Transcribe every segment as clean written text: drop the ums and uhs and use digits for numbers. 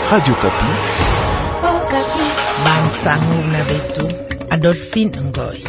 Radio Kapi. Oh, Kapi. Bangsangu na betu Adolphine Ngoy.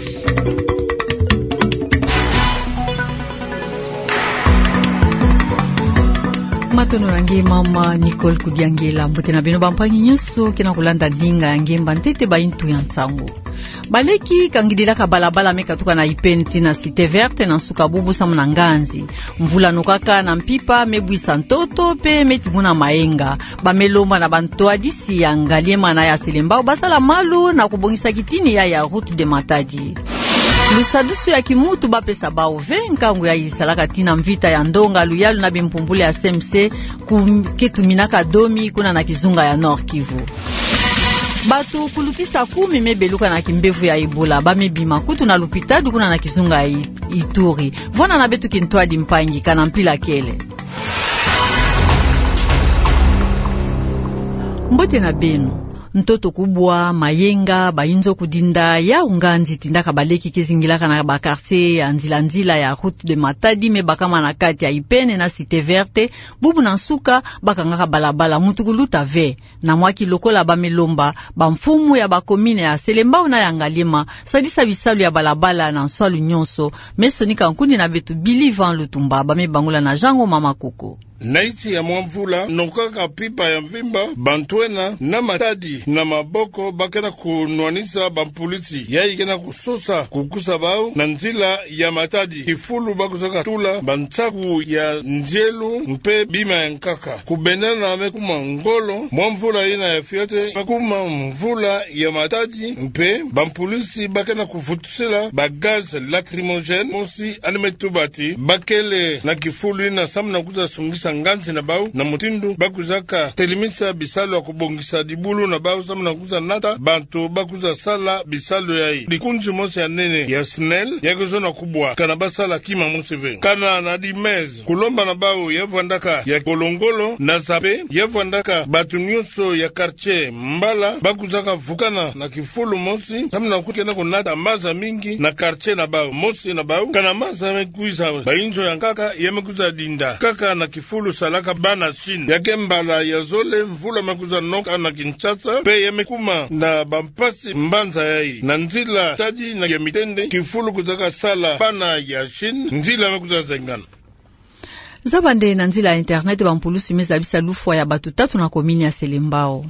Matono rangi mama Nicole Kudiangela mbote na bino bampangi nyusu kina kulanda ndinga yange mbantete baintu ya nsangu. Baleki kangidilaka balabala meka tuka na ipenti na Cité Verte na suka bubu samu na nganzi. Mvula nukaka na mpipa mebwisa ntoto pe metimuna maenga. Bamelomba na bantoadisi ya ngaliema na ya selembao basala malu na kubongisa kitini ya route de Matadi. Lusadusu ya kimutu bapesa baove nkangu ya isalaka tina mvita ya ndonga luyalu na bimpumbule ya SMC kuketuminaka domi kuna na kizunga ya Nord Kivu. Batu kulukisa 10 mebeluka na kimbevu ya Ebola bamebima kutu na lupitadu kuna na kizunga ya Ituri. Vona na betu kintwadi mpangi kana mpila kele. Mbote na benu ntoto kubwa mayenga bainzo kudinda ya unganzi tindaka baleki kezingilaka na ba quartier ya nzila ya route de Matadi me bakama na kati ya Ipene na Cité Verte bubu na nsuka bakangaka balabala mutukuluta ve na mwaki lokola bamelomba bamfumu ya bakomine ya Selembao na ya Ngalema sadisa bisalu ya balabala na nswalu nyonso mesonika nkundi na betu Bilivan Lutumba bamebangula na Jango Mama Koko. Naiti ya mwamvula nokaka pipa ya mvimba bantwena na Matadi na maboko bakena kunwanisa bampolisi yai kena kusosa kukusa bao na nzila ya Matadi kifulu bakusaka tula bantsaku ya njelu mpe bima ya nkaka kubenana mekuma ngolo mwamvula ina ya fiote mekuma mvula ya Matadi mpe bampolisi bakena kufutusela bagaz lacrymogène mosi animetubati bakele na kifulu ina samna kuza sungisa nganzi na bau na mutindu bakuzaka telimisa bisalo ya kubongisa dibulu na bau samu na kuza nata bantu bakuza sala bisalo yai likunji mosi ya nene ya SNEL ya kuzona kubwa kana basala kima musive kana na dimez kulomba na bau ya vandaka ya kolongolo na zape ya vandaka batu nyuso ya karche mbala bakuzaka vukana na kifulu mosi samu na kukena kunata maza mingi na karche na bau mosi na bau kana maza mekuiza bainjo ya nkaka ya mekuza dinda kaka na kifulu salaka bana shin yake mbala ya zole mvula mekuza noka na Kinshasa pe yamekuma na bampasi mbanza yai na nzila Tadi na ya Mitende kifulu kuzaka sala bana ya shin nzila mekuza zengana zabande na nzila ya internet bampulusi mezabisa lufwa ya batu tatu na komini ya Selembao.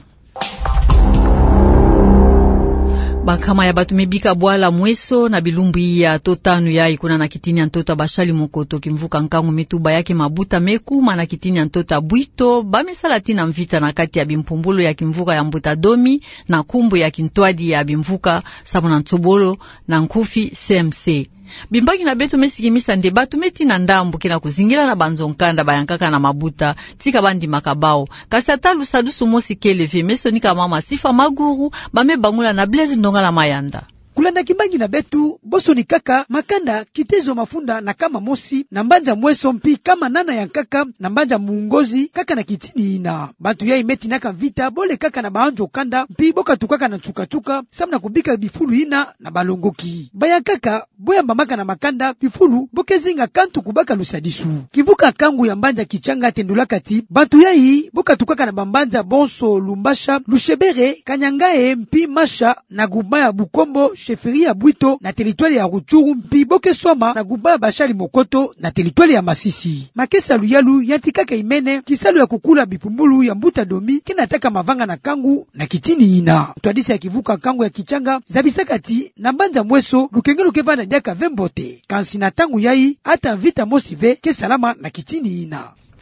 Bakama ya batu mebika bwala mweso na bilumbi ya totanu ya ikuna na kitini ya ntota bashali mokoto kimvuka nkangu metuba yake mabuta mekuma na kitini ya ntota buito bamesala tina mvita na kati ya bimpumbulu ya kimvuka ya mbuta domi na kumbu ya kintwadi ya bimvuka sabu na ntsobolo na nkufi CMC. Bimbangi na betu mesikimisa nde batu meti na ndambu kena kuzingila na banzonkanda bayankaka na mabuta tika bandi makabao kasi atalu sadusu mosi keleve mesonika mama Sifa Maguru bame bangula na Blaise Ndonga la Mayanda. Kulanda Kimbangi na betu boso ni kaka makanda kitezo mafunda na kama mosi na mbanja mweso mpi kama nana ya kaka na mbanja muungozi kaka na kitini ina bantu ya imeti naka vita bole kaka na baanjo kanda mpi boka tukaka na chuka samna kubika bifulu ina na balongoki baya kaka boya mbamaka na makanda bifulu bokezinga kantu kubaka lusadisu kivuka kangu ya mbanja kichanga tendulakati bantu ya hii boka tukaka na bambanja bonso lumbasha lushebere kanyangae mpi masha na gubaya bukombo sheferi ya Bwito na teritwali ya Ruchuru mpi boke swama na gumba bashali mokoto na teritwali ya Masisi. Makesa luyalu yantikaka imene kisalu ya kukula bipumbulu ya mbuta domi kinataka mavanga na kangu na kitini ina. Twadisi ya kivuka kangu ya kichanga zabisakati na mbanja mweso lukengelu kevana diaka vembote. Kansi na tangu yai hata vita mosive kesalama na kitini ina.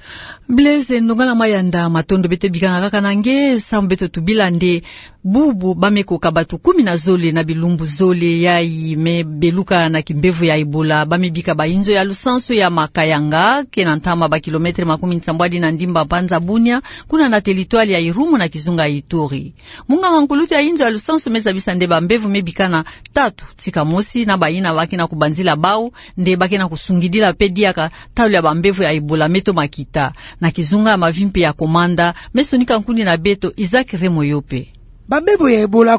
Blaise Ndonga la Mayanda matondo bete bikana kaka nange sambeto tubilande bubu bameko kabatu 10 na zole na bilumbu zole yai me beluka na kimbevu ya Ebola bamebika bainzo ya lusanso ya Makayanga kena ntama ba kilometre 17 na ndimba panza Bunia kuna na teritwali ya Irumu na kizunga Ituri. Munga wankulutu ya inzo ya lusanso mezabisa nde bambevu mebikana 3 tika mosi na baina waki na kubanzila bao nde bakena kusungidila pediaka talu ya bambevu ya Ebola meto makita na kizunga ya mavimpi ya komanda mesonika nkundi na beto Isaac Remoyope. bambevo ya Ebola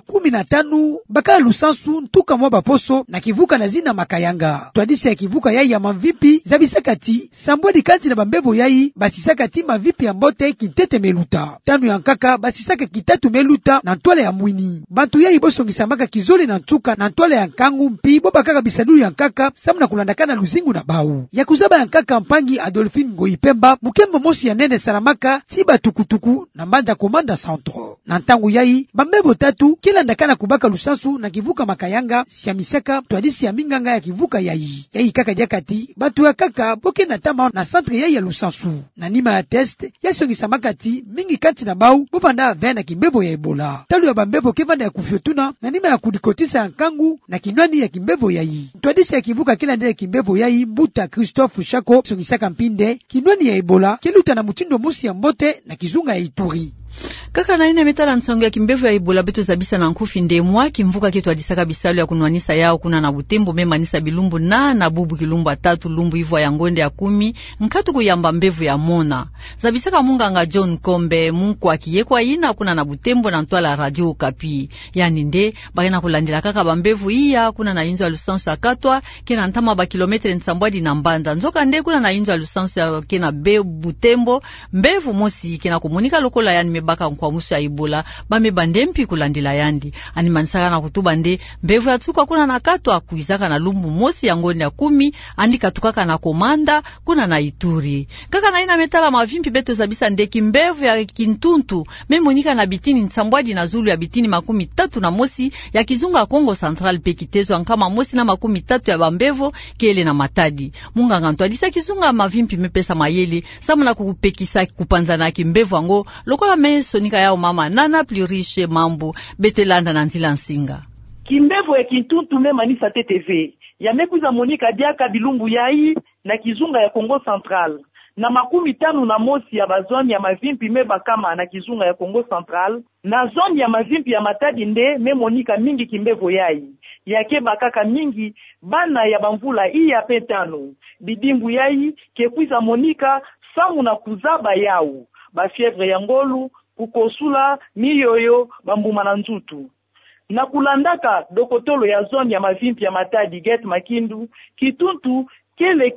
15 baka lusansu ntuka mwa baposo na kivuka na zina Makayanga. Twadisi ya kivuka yai ya mavipi za bisakati sambwadi kanti na bambevo yai basisakati mavipi ya mbote kintete meluta. Tanu ya nkaka basisaka kitatu meluta na ntwale ya mwini. Bantu yai bosongisambaka kizole na ntuka na ntwale ya nkangu mpi bobakaka bisadulu ya nkaka samuna kulandakana luzingu na bau. Ya kuzaba ya nkaka mpangi Adolphine Ngoipemba mukembo mosi ya nene salamaka tiba tukutuku na mbanja komanda centro. Na ntangu yai bambevo tatu kila ndakana kubaka lusansu na kivuka Makayanga siamisaka twadisi ya minganga ya kivuka yai. Yai kaka diakati batu ya kaka boke na tama na centre yai ya lusansu. Na nima ya test ya songisambaka ti mingi kanti na bau bopanda vena kimbevo ya Ebola. Talu ya bambevo kevanda ya kufiotuna na nima ya kudikotisa ya nkangu na kinwani ya kimbevo yai. Twadisi ya kivuka kila ndele kimbevo yai Mbuta Christophe Shako songisaka mpinde kinwani ya Ebola keluta na mutindo mosi ya mbote na kizunga ya Ituri. Kaka na ina metala nsango ya kimbevu ya Ebola beto zabisa na nkufi ndemwa kimvuka ketu adisaka bisalu ya kunwanisa yao kuna na Butembo memanisa bilumbu na bubu kilumbu 3 lumbu hivyo ya ngonde ya 10 nkatu kuyamba mbevu ya mona zabisaka munganga John Kombe mungu akiyekwa ina kuna na Butembo na ntwala Radio Okapi yani nde bakena kulandila kaka bambevu iya kuna na inzo ya lusansu akatwa kena ntama ba kilometre nsambwadi na mbanda nzoka nde kuna na inzo ya lusansu ya kena be Butembo mbevu mosi kena komunika lokola yani mebaka kwa musu ya Ebola bame bandempi kulandila yandi ani manisaka na kutuba nde mbevu ya tuka kuna na katwa kuizaka na lumbu mosi ya ngonde ya 10 andika tukaka na komanda kuna na Ituri kaka na ina metala mavimpi beto zabisa nde kimbevu ya Kintuntu memonika na bitini nsambwadi na Zulu ya bitini 30 na mosi ya kizunga Kongo Central pekitezo nkama mosi na 30 ya bambevo kele na Matadi munganga ntwadisa kizunga mavimpi mepesa mayele samuna kukupekisa kupanza na kimbevu ango lokola mesonika yao mama nana pluriche mambo betelanda na nzila nsinga kimbevu ya Kintuntu memanisa TTV ya mekuza Monika diaka bilumbu yai na kizunga ya Kongo Central na 50 na mosi ya bazoni ya mavimpi meba kama na kizunga ya Kongo Central na zoni ya mavimpi ya Matadi nde memonika mingi kimbevu yai yake bakaka mingi bana ya bamvula iya petano bidimbu yai kekuiza Monika samu na kuzaba yao ba fievre ya ngolu kukosula miyoyo bambuma na nzutu na kulandaka dokotolo ya zone ya mavimpi ya Matadi get Makindu Kituntu kele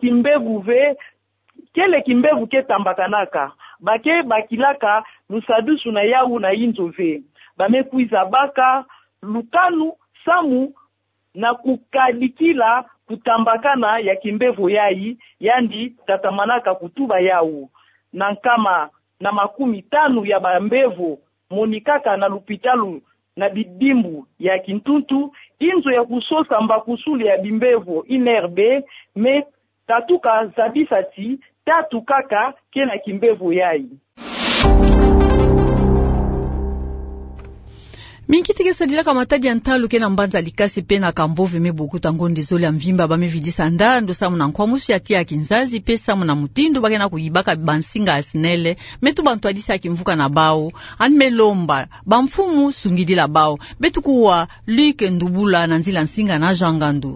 kimbevu ketambakanaka bake bakilaka lusadusu na yau na inzove bamekuiza baka lukanu samu na kukalikila kutambakana ya kimbevu yai yandi tatamanaka kutuba yau na kama na 50 ya bambevu monikaka na lupitalu na bidimbu ya Kintuntu inzo ya kusosa mbakusuli ya bimbevu inerbe me tatuka zabisati tatu kaka kena kimbevu yai Minkitike sadila ka Matadi ya ntalu kena mbanza likasi pena kambovi mebukuta ngondi zoli ya mvimba bame vidisa ndando samu na nkwamusu ya tia ya kinzazi pe samu na mutindu bakena kuyibaka bansinga asinele metu bantu adisa ya kimvuka na bao anime lomba bamfumu sungidila bao betu kuwa Luke Ndubula na nzila nsinga na jangandu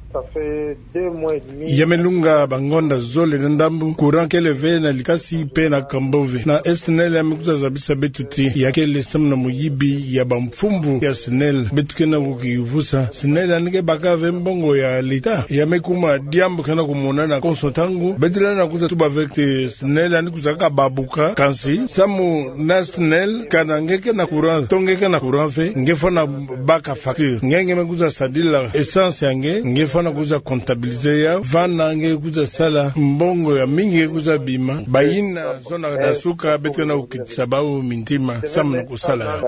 Yamelunga bangonda zole na ndambu courant keleve na likasi pe na kambove na SNL amekuza zabisa betuti yakele samna muyibi ya bamfumbu ya SNL betukena kukivusa SNL anike baka vembongo ya lita yamekuma diambo kana kumona na konsotangu betila na kuza tuba vekte SNL anikuza ka babuka kansi samu na SNL kana ngeke na courant tongeke na courant fe ngefona baka facture ngenge mekuza sadila essence yange ngefona kuza kontabilize ya vana nge kuza sala mbongo ya mingi kuza bima bayina zona da suka betena ukitsabau mintima samna kusala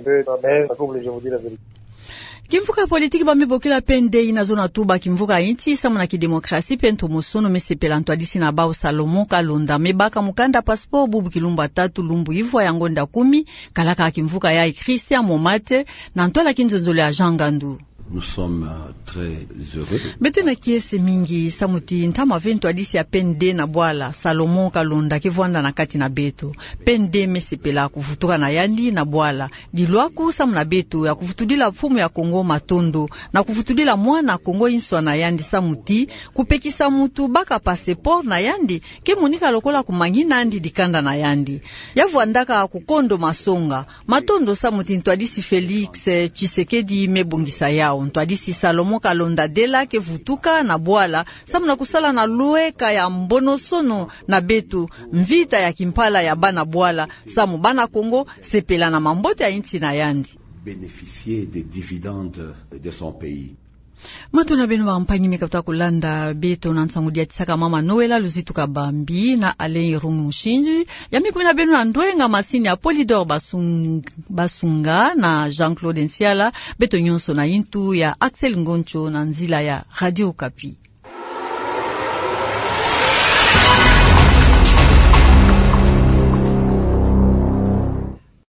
kimvuka politiki bamibokela pende ina zona tuba kimvuka inti samuna kidemokrasi pento musono mesepela ntwadisi na bao Salomo Kalonda mebaka mukanda passport bubu kilumba 3 lumbu hivyo ya ngonda 10 kalaka kimvuka ya Christian Momate na ntola kinzonzole ya Jangandu Nous sommes très heureux. Beto na kiese mingi samuti ntama ventu adisi ya pende na bwala Salomon Kalonda kivwanda na kati na beto pende mesepela kuvutuka na yandi na bwala dilwaku samu na beto ya kuvutudila fumu ya Kongo matondo na kuvutudila mwana Kongo inswa na yandi samuti kupekisa mutu baka passeport na yandi kemunika lokola kumangina andi dikanda na yandi yavwandaka kukondo masonga matondo samuti ntwadisi Felix Tshisekedi mebongisa yao ntwadisi Salomon Kalonda dela ke vutuka na bwala samu na kusala na lueka ya mbonosono na betu mvita ya kimpala ya bana bwala samu bana Kongo sepela na mambote ya inti na yandi bénéficier des dividendes de son pays. Matuna benu wa mpanyi mekapta kulanda beto na nsangu dia tisaka mama Noela Luzituka Bambi na Alain Rungu Shinji yami kuna benu na ndwenga masini ya Polydor Basunga na Jean-Claude Nsiala beto nyonso na intu ya Axel Ngoncho na nzila ya Radio Okapi.